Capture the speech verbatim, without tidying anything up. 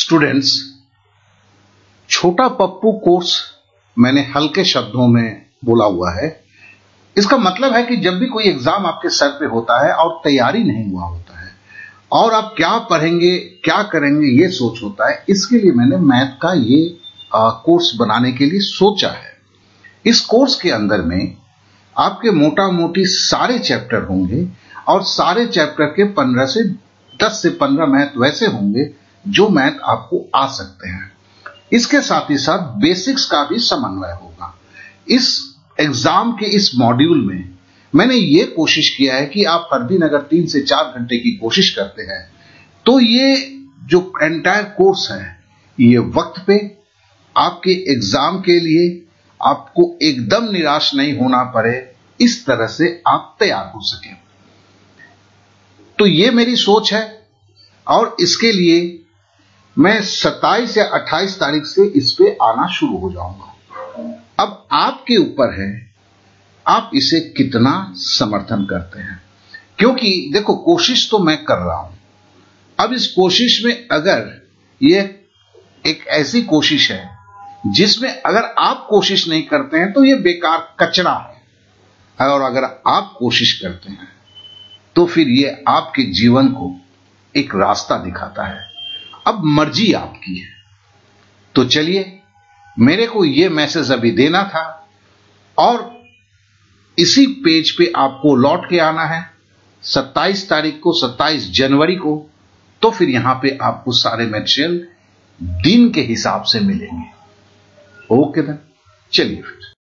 Students, छोटा Pappu course मैंने हल्के शब्दों में बोला हुआ है। इसका मतलब है कि जब भी कोई एग्जाम आपके सर पे होता है और तैयारी नहीं हुआ होता है और आप क्या पढ़ेंगे क्या करेंगे ये सोच होता है, इसके लिए मैंने मैथ का ये आ, कोर्स बनाने के लिए सोचा है। इस कोर्स के अंदर में आपके मोटा मोटी सारे चैप्टर होंगे और सारे चैप्टर के पंद्रह से दस से पंद्रह मैथ वैसे होंगे जो मैथ आपको आ सकते हैं। इसके साथ ही साथ बेसिक्स का भी समन्वय होगा। इस एग्जाम के इस मॉड्यूल में मैंने ये कोशिश किया है कि आप हर दिन अगर तीन से चार घंटे की कोशिश करते हैं तो ये जो एंटायर कोर्स है ये वक्त पे आपके एग्जाम के लिए आपको एकदम निराश नहीं होना पड़े, इस तरह से आप तैयार हो सकें। तो ये मेरी सोच है और इसके लिए मैं सत्ताईस या अट्ठाईस तारीख से इस पे आना शुरू हो जाऊंगा। अब आपके ऊपर है आप इसे कितना समर्थन करते हैं, क्योंकि देखो कोशिश तो मैं कर रहा हूं। अब इस कोशिश में अगर ये एक ऐसी कोशिश है जिसमें अगर आप कोशिश नहीं करते हैं तो ये बेकार कचरा है, और अगर आप कोशिश करते हैं तो फिर ये आपके जीवन को एक रास्ता दिखाता है। अब मर्जी आपकी है। तो चलिए, मेरे को ये मैसेज अभी देना था और इसी पेज पे आपको लौट के आना है सत्ताईस तारीख को, सत्ताईस जनवरी को। तो फिर यहां पे आपको सारे मटेरियल दिन के हिसाब से मिलेंगे। ओके देन, चलिए फिर।